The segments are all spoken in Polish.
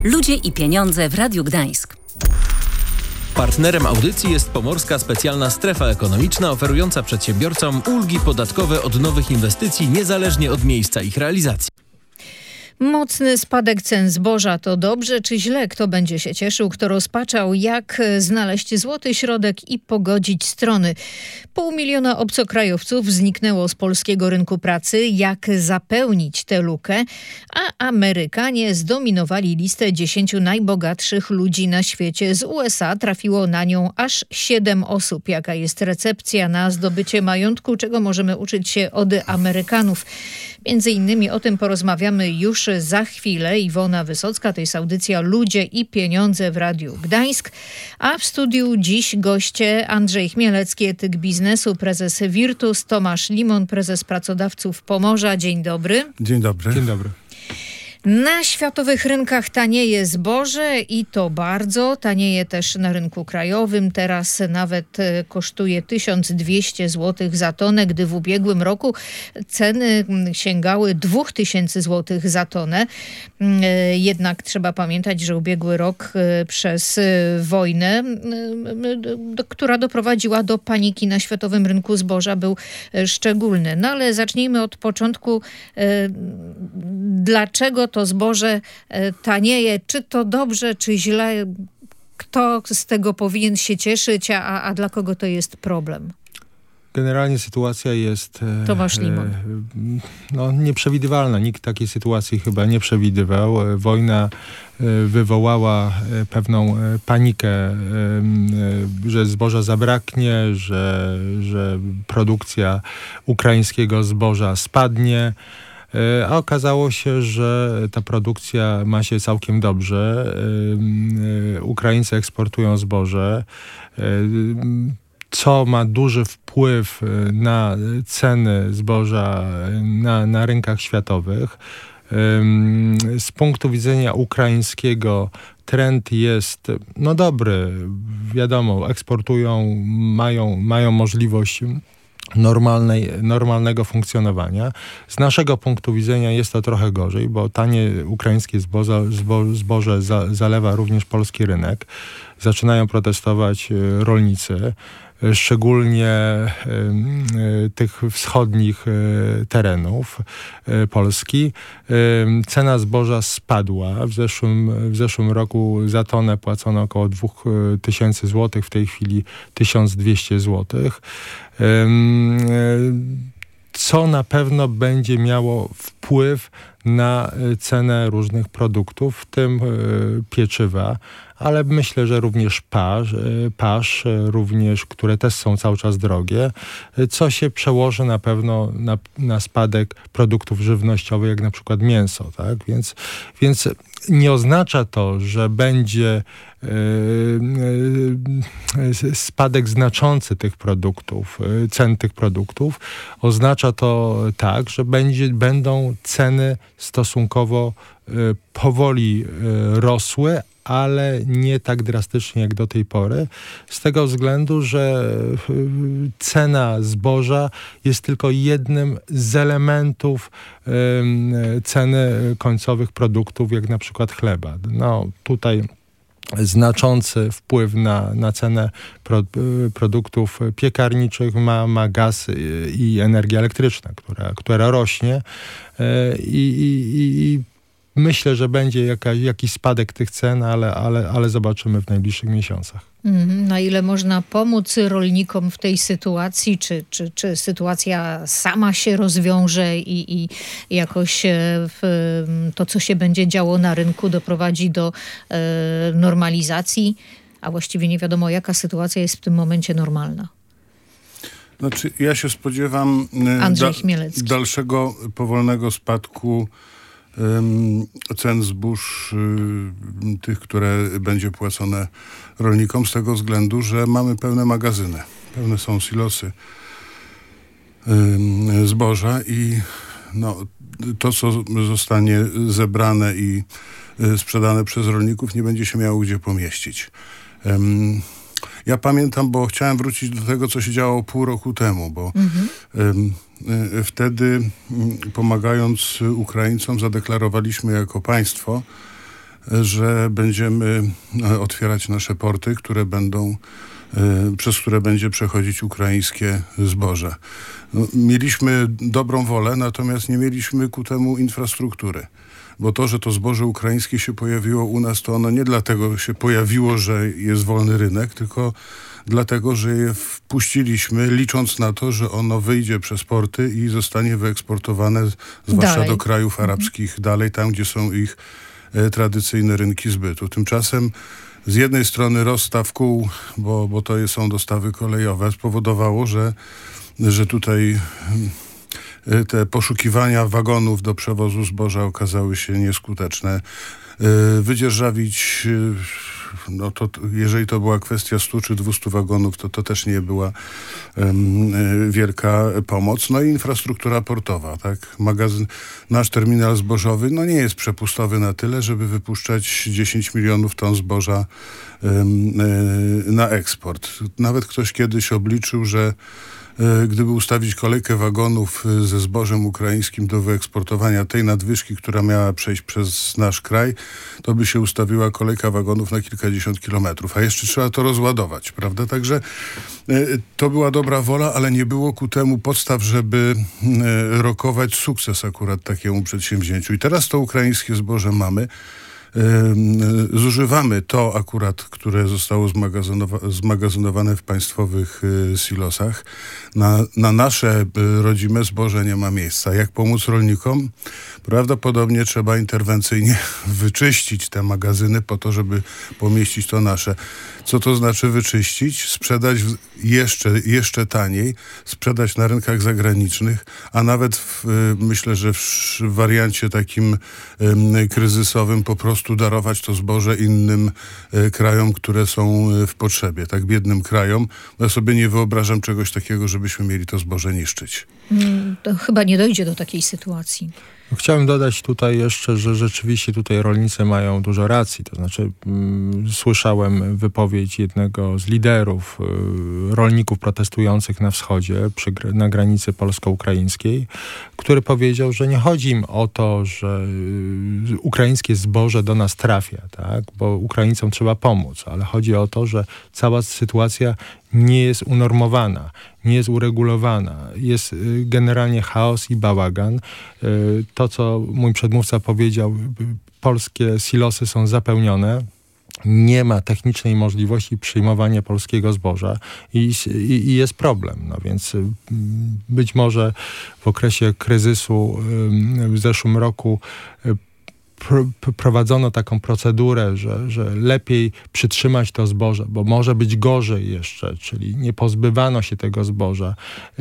Ludzie i pieniądze w Radiu Gdańsk. Partnerem audycji jest Pomorska Specjalna Strefa Ekonomiczna oferująca przedsiębiorcom ulgi podatkowe od nowych inwestycji niezależnie od miejsca ich realizacji. Mocny spadek cen zboża to dobrze czy źle? Kto będzie się cieszył, kto rozpaczał? Jak znaleźć złoty środek i pogodzić strony? 500 000 obcokrajowców zniknęło z polskiego rynku pracy. Jak zapełnić tę lukę? A Amerykanie zdominowali listę 10 najbogatszych ludzi na świecie. Z USA trafiło na nią aż 7 osób. Jaka jest recepcja na zdobycie majątku? Czego możemy uczyć się od Amerykanów? Między innymi o tym porozmawiamy już za chwilę. Iwona Wysocka, to jest audycja Ludzie i Pieniądze w Radiu Gdańsk. A w studiu dziś goście Andrzej Chmielecki, etyk biznesu, prezes Virtus, Tomasz Limon, prezes Pracodawców Pomorza. Dzień dobry. Dzień dobry. Dzień dobry. Na światowych rynkach tanieje zboże i to bardzo. Tanieje też na rynku krajowym. Teraz nawet kosztuje 1200 zł za tonę, gdy w ubiegłym roku ceny sięgały 2000 zł za tonę. Jednak trzeba pamiętać, że ubiegły rok przez wojnę, która doprowadziła do paniki na światowym rynku zboża, był szczególny. No ale zacznijmy od początku. Dlaczego to zboże tanieje? Czy to dobrze, czy źle? Kto z tego powinien się cieszyć, a dla kogo to jest problem? Generalnie sytuacja jest Tomasz Limon. Nieprzewidywalna. Nikt takiej sytuacji chyba nie przewidywał. Wojna wywołała pewną panikę, że zboża zabraknie, że produkcja ukraińskiego zboża spadnie. A okazało się, że ta produkcja ma się całkiem dobrze. Ukraińcy eksportują zboże, co ma duży wpływ na ceny zboża na rynkach światowych. Z punktu widzenia ukraińskiego trend jest dobry. Wiadomo, eksportują, mają możliwość normalnego funkcjonowania. Z naszego punktu widzenia jest to trochę gorzej, bo tanie ukraińskie zboże zalewa również polski rynek. Zaczynają protestować rolnicy, szczególnie tych wschodnich terenów Polski. Cena zboża spadła. W zeszłym roku za tonę płacono około 2000 zł, w tej chwili 1200 zł. Co na pewno będzie miało wpływ na cenę różnych produktów, w tym pieczywa, ale myślę, że również pasz, również, które też są cały czas drogie, co się przełoży na pewno na spadek produktów żywnościowych, jak na przykład mięso, tak? Więc nie oznacza to, że będzie spadek znaczący tych produktów, cen tych produktów. Oznacza to tak, że będą ceny stosunkowo powoli rosły, ale nie tak drastycznie jak do tej pory, z tego względu, że cena zboża jest tylko jednym z elementów ceny końcowych produktów, jak na przykład chleba. Tutaj znaczący wpływ na cenę produktów piekarniczych ma gaz i energia elektryczna, która rośnie i myślę, że będzie jakiś spadek tych cen, ale zobaczymy w najbliższych miesiącach. Na ile można pomóc rolnikom w tej sytuacji? Czy sytuacja sama się rozwiąże i jakoś to, co się będzie działo na rynku, doprowadzi do normalizacji? A właściwie nie wiadomo, jaka sytuacja jest w tym momencie normalna. Znaczy, ja się spodziewam dalszego powolnego spadku cen zbóż, tych, które będzie płacone rolnikom, z tego względu, że mamy pełne magazyny. Pełne są silosy zboża i to, co zostanie zebrane i sprzedane przez rolników, nie będzie się miało gdzie pomieścić. Ja pamiętam, bo chciałem wrócić do tego, co się działo pół roku temu, bo wtedy, pomagając Ukraińcom, zadeklarowaliśmy jako państwo, że będziemy otwierać nasze porty, przez które będzie przechodzić ukraińskie zboże. No, mieliśmy dobrą wolę, natomiast nie mieliśmy ku temu infrastruktury. Bo to, że to zboże ukraińskie się pojawiło u nas, to ono nie dlatego się pojawiło, że jest wolny rynek, tylko dlatego, że je wpuściliśmy, licząc na to, że ono wyjdzie przez porty i zostanie wyeksportowane zwłaszcza dalej do krajów arabskich, dalej tam, gdzie są ich tradycyjne rynki zbytu. Tymczasem z jednej strony rozstaw kół, bo to są dostawy kolejowe, spowodowało, że tutaj te poszukiwania wagonów do przewozu zboża okazały się nieskuteczne. Wydzierżawić, no to jeżeli to była kwestia 100 czy 200 wagonów, to też nie była wielka pomoc. No i infrastruktura portowa, tak? Nasz terminal zbożowy, no nie jest przepustowy na tyle, żeby wypuszczać 10 milionów ton zboża na eksport. Nawet ktoś kiedyś obliczył, że gdyby ustawić kolejkę wagonów ze zbożem ukraińskim do wyeksportowania tej nadwyżki, która miała przejść przez nasz kraj, to by się ustawiła kolejka wagonów na kilkadziesiąt kilometrów, a jeszcze trzeba to rozładować, prawda? Także to była dobra wola, ale nie było ku temu podstaw, żeby rokować sukces akurat takiemu przedsięwzięciu. I teraz to ukraińskie zboże mamy. Zużywamy to akurat, które zostało zmagazynowane w państwowych silosach. Na nasze rodzime zboże nie ma miejsca. Jak pomóc rolnikom? Prawdopodobnie trzeba interwencyjnie wyczyścić te magazyny po to, żeby pomieścić to nasze. Co to znaczy wyczyścić? Sprzedać jeszcze taniej, sprzedać na rynkach zagranicznych, a nawet myślę, że w wariancie takim kryzysowym po prostu darować to zboże innym krajom, które są w potrzebie, tak biednym krajom. Ja sobie nie wyobrażam czegoś takiego, żebyśmy mieli to zboże niszczyć. To chyba nie dojdzie do takiej sytuacji. Chciałem dodać tutaj jeszcze, że rzeczywiście tutaj rolnicy mają dużo racji. To znaczy słyszałem wypowiedź jednego z liderów rolników protestujących na wschodzie, na granicy polsko-ukraińskiej, który powiedział, że nie chodzi im o to, że ukraińskie zboże do nas trafia, tak? Bo Ukraińcom trzeba pomóc, ale chodzi o to, że cała sytuacja nie jest unormowana, nie jest uregulowana. Jest generalnie chaos i bałagan. To, co mój przedmówca powiedział, polskie silosy są zapełnione. Nie ma technicznej możliwości przyjmowania polskiego zboża i jest problem. No więc być może w okresie kryzysu w zeszłym roku prowadzono taką procedurę, że lepiej przytrzymać to zboże, bo może być gorzej jeszcze, czyli nie pozbywano się tego zboża.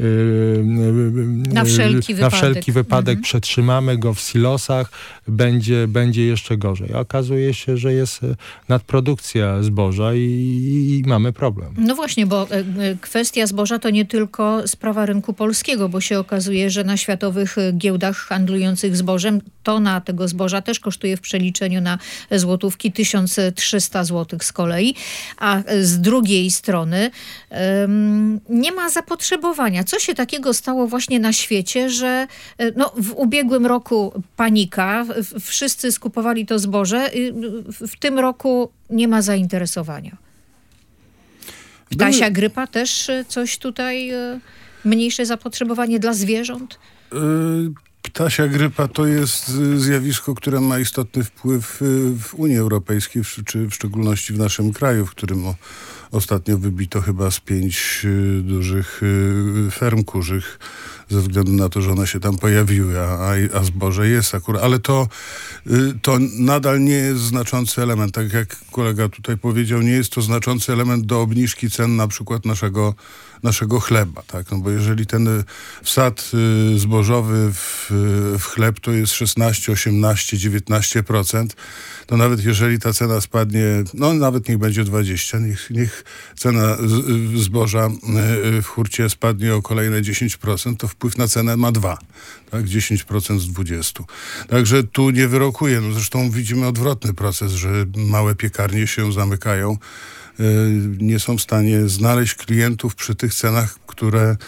Na wszelki wypadek przetrzymamy go w silosach, będzie jeszcze gorzej. Okazuje się, że jest nadprodukcja zboża i mamy problem. No właśnie, bo kwestia zboża to nie tylko sprawa rynku polskiego, bo się okazuje, że na światowych giełdach handlujących zbożem tona tego zboża też kosztuje w przeliczeniu na złotówki 1300 zł z kolei, a z drugiej strony nie ma zapotrzebowania. Co się takiego stało właśnie na świecie, że w ubiegłym roku panika, wszyscy skupowali to zboże, w tym roku nie ma zainteresowania. Ptasia grypa też coś tutaj, mniejsze zapotrzebowanie dla zwierząt? Ptasia grypa to jest zjawisko, które ma istotny wpływ w Unii Europejskiej, czy w szczególności w naszym kraju, w którym ostatnio wybito chyba z 5 dużych ferm kurzych, ze względu na to, że one się tam pojawiły, a zboże jest akurat. Ale to nadal nie jest znaczący element. Tak jak kolega tutaj powiedział, nie jest to znaczący element do obniżki cen na przykład naszego chleba, tak? No bo jeżeli ten wsad zbożowy w chleb to jest 16, 18, 19%, to nawet jeżeli ta cena spadnie, nawet niech będzie 20, niech cena zboża w hurcie spadnie o kolejne 10%, to wpływ na cenę ma 2, tak? 10% z 20. Także tu nie wyrokuję. Zresztą widzimy odwrotny proces, że małe piekarnie się zamykają, nie są w stanie znaleźć klientów przy tych cenach, które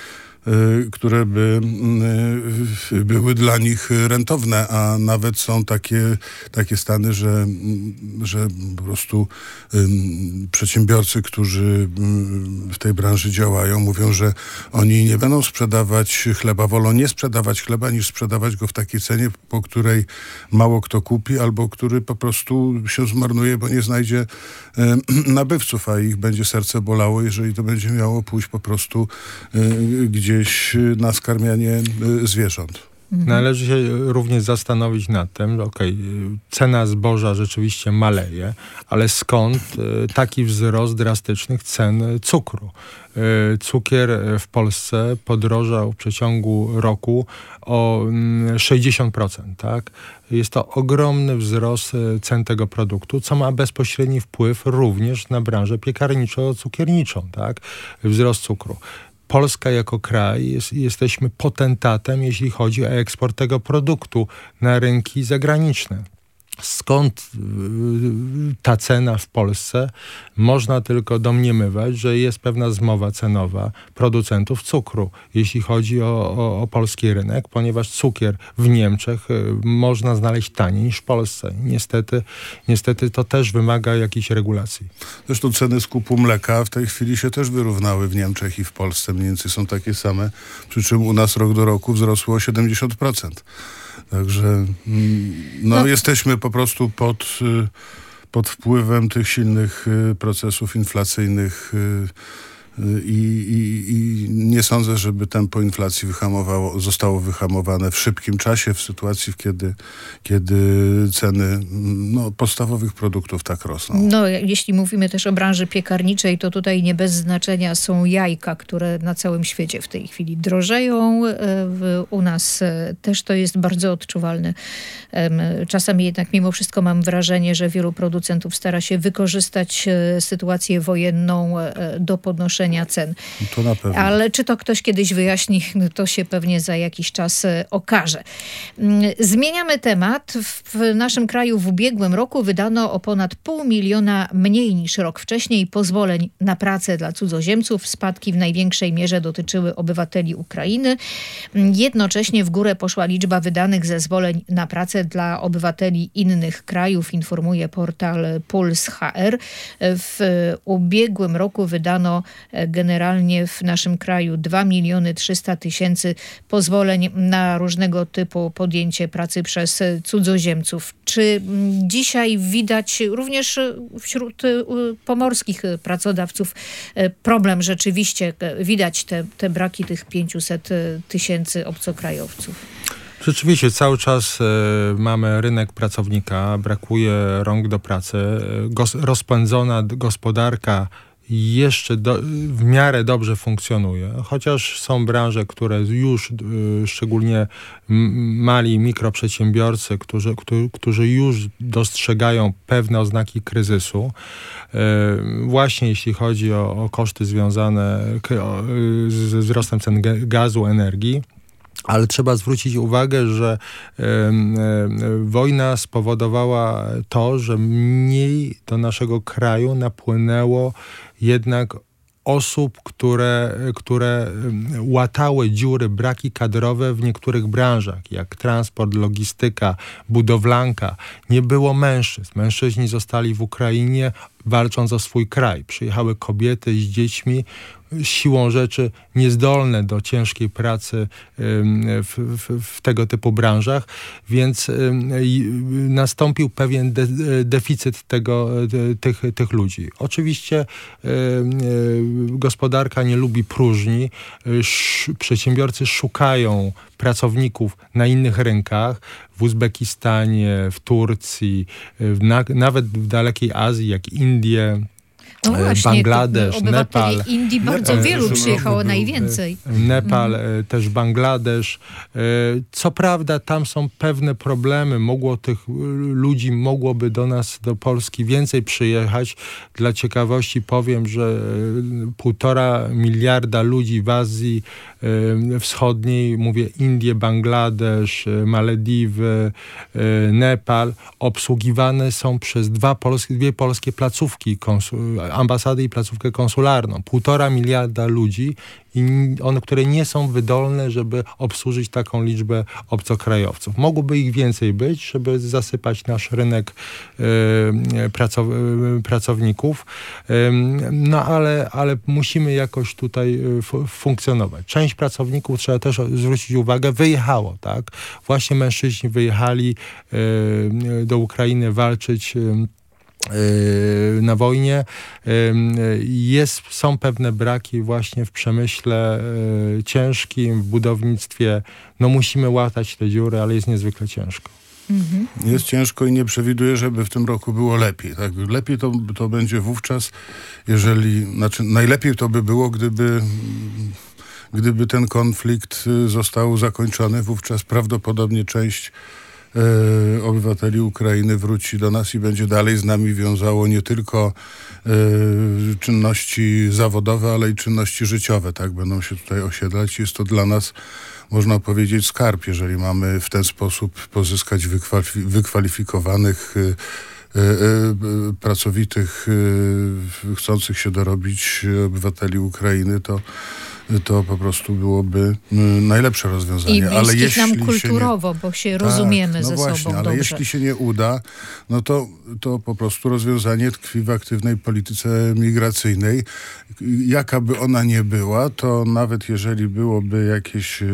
które by były dla nich rentowne, a nawet są takie stany, że po prostu przedsiębiorcy, którzy w tej branży działają, mówią, że oni nie będą sprzedawać chleba, wolą nie sprzedawać chleba, niż sprzedawać go w takiej cenie, po której mało kto kupi, albo który po prostu się zmarnuje, bo nie znajdzie nabywców, a ich będzie serce bolało, jeżeli to będzie miało pójść po prostu gdzieś na skarmianie zwierząt. Należy się również zastanowić nad tym, że cena zboża rzeczywiście maleje, ale skąd taki wzrost drastycznych cen cukru? Cukier w Polsce podrożał w przeciągu roku o 60%, tak? Jest to ogromny wzrost cen tego produktu, co ma bezpośredni wpływ również na branżę piekarniczo-cukierniczą, tak? Wzrost cukru. Polska jako kraj jesteśmy potentatem, jeśli chodzi o eksport tego produktu na rynki zagraniczne. Skąd ta cena w Polsce? Można tylko domniemywać, że jest pewna zmowa cenowa producentów cukru, jeśli chodzi o polski rynek, ponieważ cukier w Niemczech można znaleźć taniej niż w Polsce. Niestety to też wymaga jakiejś regulacji. Zresztą ceny skupu mleka w tej chwili się też wyrównały w Niemczech i w Polsce. Mniej więcej są takie same, przy czym u nas rok do roku wzrosło o 70%. Także jesteśmy po prostu pod wpływem tych silnych procesów inflacyjnych i nie sądzę, żeby tempo inflacji zostało wyhamowane w szybkim czasie, w sytuacji, kiedy ceny podstawowych produktów tak rosną. Jeśli mówimy też o branży piekarniczej, to tutaj nie bez znaczenia są jajka, które na całym świecie w tej chwili drożeją. U nas też to jest bardzo odczuwalne. Czasami jednak mimo wszystko mam wrażenie, że wielu producentów stara się wykorzystać sytuację wojenną do podnoszenia cen. To na pewno. Ale czy to ktoś kiedyś wyjaśni, to się pewnie za jakiś czas okaże. Zmieniamy temat. W naszym kraju w ubiegłym roku wydano o ponad 500 000 mniej niż rok wcześniej pozwoleń na pracę dla cudzoziemców. Spadki w największej mierze dotyczyły obywateli Ukrainy. Jednocześnie w górę poszła liczba wydanych zezwoleń na pracę dla obywateli innych krajów, informuje portal Puls.hr. W ubiegłym roku wydano generalnie w naszym kraju 2 300 000 pozwoleń na różnego typu podjęcie pracy przez cudzoziemców. Czy dzisiaj widać również wśród pomorskich pracodawców problem rzeczywiście? Widać te braki tych 500 000 obcokrajowców. Rzeczywiście cały czas mamy rynek pracownika, brakuje rąk do pracy, rozpędzona gospodarka jeszcze w miarę dobrze funkcjonuje, chociaż są branże, które już, szczególnie mali mikroprzedsiębiorcy, którzy już dostrzegają pewne oznaki kryzysu, właśnie jeśli chodzi o koszty związane ze wzrostem cen gazu, energii. Ale trzeba zwrócić uwagę, że wojna spowodowała to, że mniej do naszego kraju napłynęło jednak osób, które łatały dziury, braki kadrowe w niektórych branżach, jak transport, logistyka, budowlanka. Nie było mężczyzn. Mężczyźni zostali w Ukrainie, walcząc o swój kraj. Przyjechały kobiety z dziećmi, siłą rzeczy niezdolne do ciężkiej pracy w tego typu branżach, więc nastąpił pewien deficyt tych ludzi. Oczywiście gospodarka nie lubi próżni. Przedsiębiorcy szukają pracowników na innych rynkach, w Uzbekistanie, w Turcji, nawet w dalekiej Azji, jak Indie, Bangladesz, Nepal. Indii bardzo wielu przyjechało, najwięcej. Nepal, też Bangladesz. Co prawda tam są pewne problemy. Tych ludzi mogłoby do nas, do Polski więcej przyjechać. Dla ciekawości powiem, że 1,5 miliarda ludzi w Azji Wschodniej, mówię Indie, Bangladesz, Malediwy, Nepal, obsługiwane są przez dwie polskie placówki ambasady i placówkę konsularną. 1,5 miliarda ludzi, które nie są wydolne, żeby obsłużyć taką liczbę obcokrajowców. Mogłoby ich więcej być, żeby zasypać nasz rynek pracowników, no ale musimy jakoś tutaj funkcjonować. Część pracowników, trzeba też zwrócić uwagę, wyjechało, tak? Właśnie mężczyźni wyjechali do Ukrainy walczyć na wojnie. Są pewne braki właśnie w przemyśle ciężkim, w budownictwie. No musimy łatać te dziury, ale jest niezwykle ciężko. Jest ciężko i nie przewiduję, żeby w tym roku było lepiej. Tak? Lepiej to będzie wówczas, najlepiej to by było, gdyby ten konflikt został zakończony. Wówczas prawdopodobnie część obywateli Ukrainy wróci do nas i będzie dalej z nami wiązało nie tylko czynności zawodowe, ale i czynności życiowe. Tak? Będą się tutaj osiedlać. Jest to dla nas, można powiedzieć, skarb, jeżeli mamy w ten sposób pozyskać wykwalifikowanych, pracowitych, chcących się dorobić obywateli Ukrainy, to po prostu byłoby najlepsze rozwiązanie. I bliskich nam kulturowo, bo się rozumiemy ze sobą dobrze. Ale jeśli się nie uda, no to po prostu rozwiązanie tkwi w aktywnej polityce migracyjnej. Jaka by ona nie była, to nawet jeżeli byłoby jakieś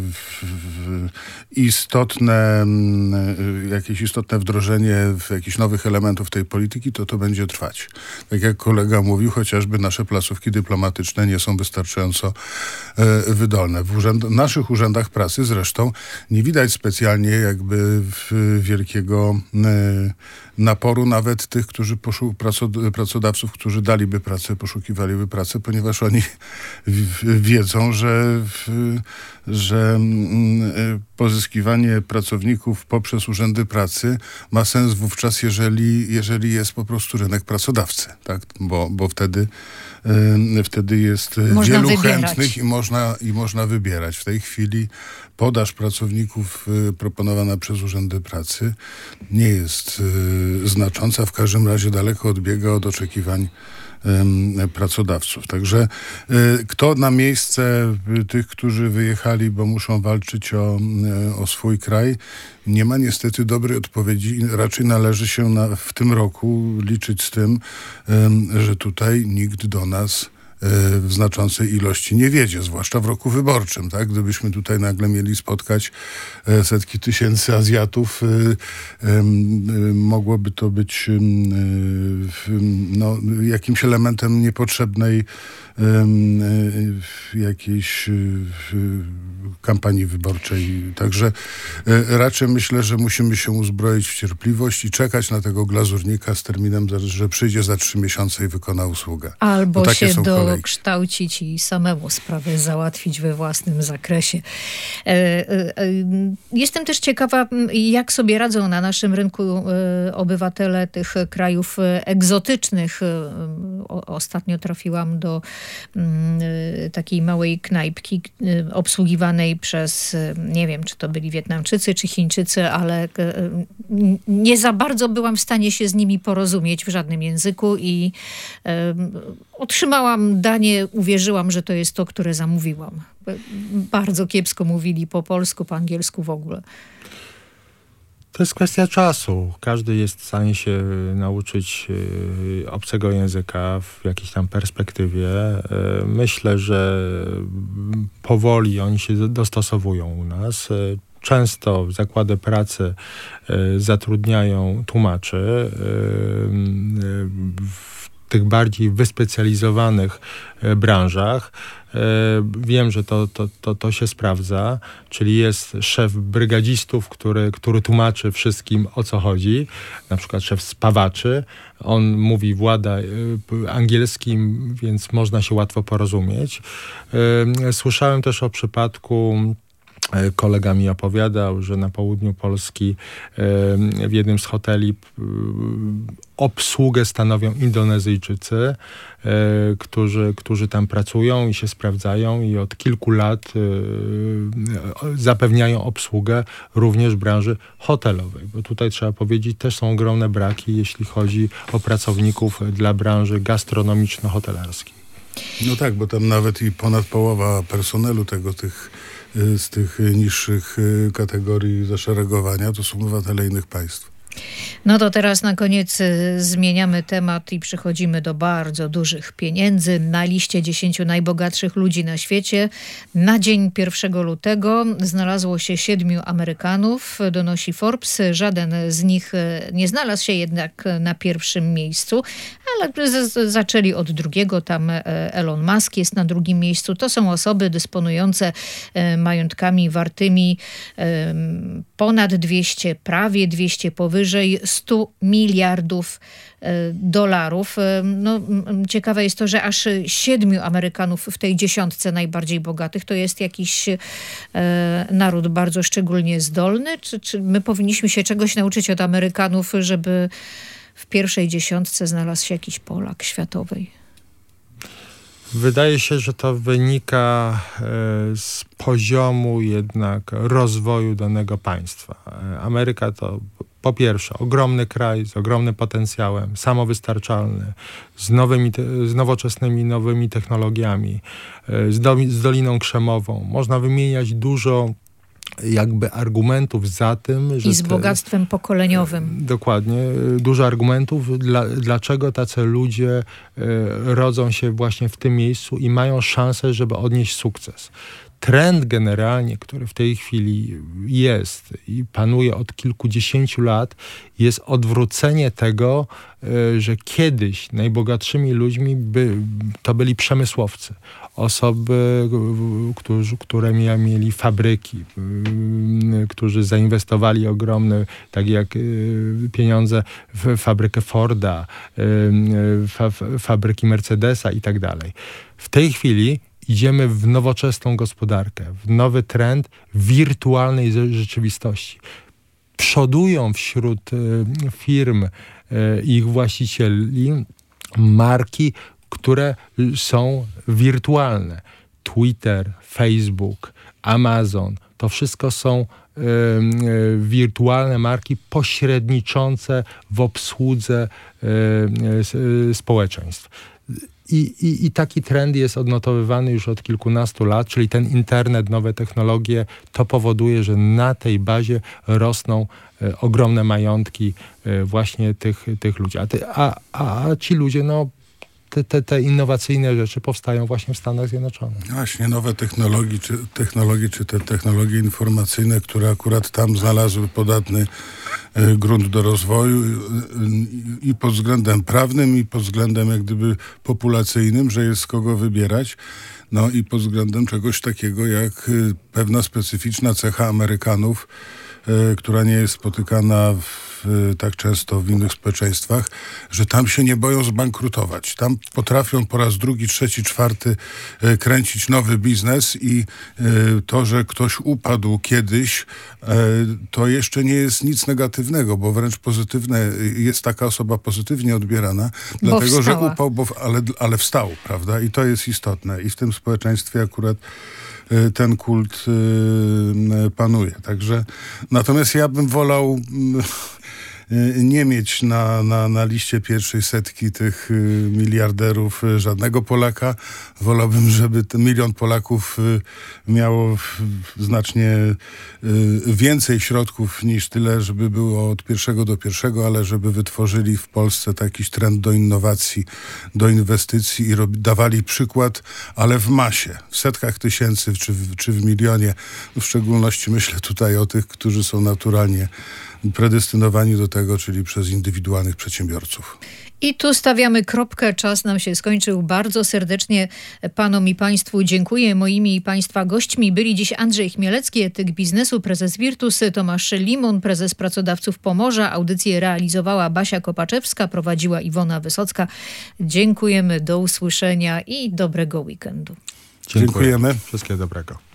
istotne wdrożenie jakichś nowych elementów tej polityki, to będzie trwać. Tak jak kolega mówił, chociażby nasze placówki dyplomatyczne nie są wystarczająco wydolne. W naszych urzędach pracy zresztą nie widać specjalnie jakby wielkiego naporu nawet tych, którzy pracodawców, którzy daliby pracę, poszukiwaliby pracy, ponieważ oni wiedzą, że pozyskiwanie pracowników poprzez urzędy pracy ma sens wówczas, jeżeli jest po prostu rynek pracodawcy, tak? Bo wtedy jest wielu chętnych i można wybierać. W tej chwili podaż pracowników proponowana przez urzędy pracy nie jest znacząca, w każdym razie daleko odbiega od oczekiwań pracodawców. Także kto na miejsce tych, którzy wyjechali, bo muszą walczyć o swój kraj, nie ma niestety dobrej odpowiedzi. Raczej należy się w tym roku liczyć z tym, że tutaj nikt do nas w znaczącej ilości nie wiedzie, zwłaszcza w roku wyborczym. Tak? Gdybyśmy tutaj nagle mieli spotkać setki tysięcy Azjatów, mogłoby to być jakimś elementem niepotrzebnej jakiejś kampanii wyborczej. Także raczej myślę, że musimy się uzbroić w cierpliwość i czekać na tego glazurnika z terminem, że przyjdzie za 3 miesiące i wykona usługę. Albo się dokształcić i samemu sprawę załatwić we własnym zakresie. Jestem też ciekawa, jak sobie radzą na naszym rynku obywatele tych krajów egzotycznych. Ostatnio trafiłam do takiej małej knajpki obsługiwanej przez, nie wiem, czy to byli Wietnamczycy, czy Chińczycy, ale nie za bardzo byłam w stanie się z nimi porozumieć w żadnym języku i otrzymałam danie, uwierzyłam, że to jest to, które zamówiłam. Bardzo kiepsko mówili po polsku, po angielsku w ogóle. To jest kwestia czasu. Każdy jest w stanie się nauczyć obcego języka w jakiejś tam perspektywie. Myślę, że powoli oni się dostosowują u nas. Często zakłady pracy zatrudniają tłumaczy. W tych bardziej wyspecjalizowanych branżach wiem, że to się sprawdza, czyli jest szef brygadzistów, który tłumaczy wszystkim, o co chodzi, na przykład szef spawaczy, on włada angielskim, więc można się łatwo porozumieć. Słyszałem też o przypadku kolega mi opowiadał, że na południu Polski w jednym z hoteli obsługę stanowią Indonezyjczycy, którzy tam pracują i się sprawdzają i od kilku lat zapewniają obsługę również w branży hotelowej. Bo tutaj trzeba powiedzieć, też są ogromne braki, jeśli chodzi o pracowników dla branży gastronomiczno-hotelarskiej. No tak, bo tam nawet i ponad połowa personelu z tych niższych kategorii zaszeregowania to są obywatele innych państw. No to teraz na koniec zmieniamy temat i przechodzimy do bardzo dużych pieniędzy. Na liście 10 najbogatszych ludzi na świecie na dzień 1 lutego znalazło się 7 Amerykanów, donosi Forbes. Żaden z nich nie znalazł się jednak na pierwszym miejscu, ale zaczęli od drugiego. Tam Elon Musk jest na drugim miejscu. To są osoby dysponujące majątkami wartymi ponad 200, prawie 200, powyżej 100 miliardów dolarów. No, ciekawe jest to, że aż 7 Amerykanów w tej 10 najbardziej bogatych to jest jakiś naród bardzo szczególnie zdolny? Czy my powinniśmy się czegoś nauczyć od Amerykanów, żeby w pierwszej 10 znalazł się jakiś Polak światowej? Wydaje się, że to wynika z poziomu jednak rozwoju danego państwa. Ameryka to po pierwsze ogromny kraj z ogromnym potencjałem, samowystarczalny, z nowoczesnymi, nowymi technologiami, z Doliną Krzemową. Można wymieniać dużo jakby argumentów za tym, że... I z bogactwem pokoleniowym. Dokładnie. Dużo argumentów, dlaczego tacy ludzie rodzą się właśnie w tym miejscu i mają szansę, żeby odnieść sukces. Trend generalnie, który w tej chwili jest i panuje od kilkudziesięciu lat, jest odwrócenie tego, że kiedyś najbogatszymi ludźmi to byli przemysłowcy. Osoby, które mieli fabryki, którzy zainwestowali ogromne, tak jak pieniądze w fabrykę Forda, fabryki Mercedesa i tak dalej. W tej chwili idziemy w nowoczesną gospodarkę, w nowy trend wirtualnej rzeczywistości. Przodują wśród firm i ich właścicieli marki, które są wirtualne. Twitter, Facebook, Amazon, to wszystko są wirtualne marki pośredniczące w obsłudze społeczeństw. I taki trend jest odnotowywany już od kilkunastu lat, czyli ten internet, nowe technologie, to powoduje, że na tej bazie rosną ogromne majątki właśnie tych ludzi. A ci ludzie, no te innowacyjne rzeczy powstają właśnie w Stanach Zjednoczonych. Właśnie nowe technologie, czy te technologie informacyjne, które akurat tam znalazły podatny grunt do rozwoju i pod względem prawnym, i pod względem jak gdyby populacyjnym, że jest z kogo wybierać. No i pod względem czegoś takiego jak pewna specyficzna cecha Amerykanów, która nie jest spotykana tak często w innych społeczeństwach, że tam się nie boją zbankrutować. Tam potrafią po raz drugi, trzeci, czwarty kręcić nowy biznes i to, że ktoś upadł kiedyś, to jeszcze nie jest nic negatywnego, bo wręcz pozytywne jest taka osoba pozytywnie odbierana, dlatego że upadł, ale wstał, prawda? I to jest istotne. I w tym społeczeństwie akurat ten kult panuje. Także natomiast ja bym wolał nie mieć na liście pierwszej setki tych miliarderów żadnego Polaka. Wolałbym, żeby 1 milion Polaków miało znacznie więcej środków niż tyle, żeby było od pierwszego do pierwszego, ale żeby wytworzyli w Polsce taki trend do innowacji, do inwestycji i dawali przykład, ale w masie, w setkach tysięcy czy w milionie. W szczególności myślę tutaj o tych, którzy są naturalnie predestynowani do tego, czyli przez indywidualnych przedsiębiorców. I tu stawiamy kropkę. Czas nam się skończył. Bardzo serdecznie panom i państwu dziękuję. Moimi i państwa gośćmi byli dziś Andrzej Chmielecki, etyk biznesu, prezes Virtus, Tomasz Limon, prezes Pracodawców Pomorza. Audycję realizowała Basia Kopaczewska, prowadziła Iwona Wysocka. Dziękujemy, do usłyszenia i dobrego weekendu. Dziękujemy. Wszystkiego dobrego.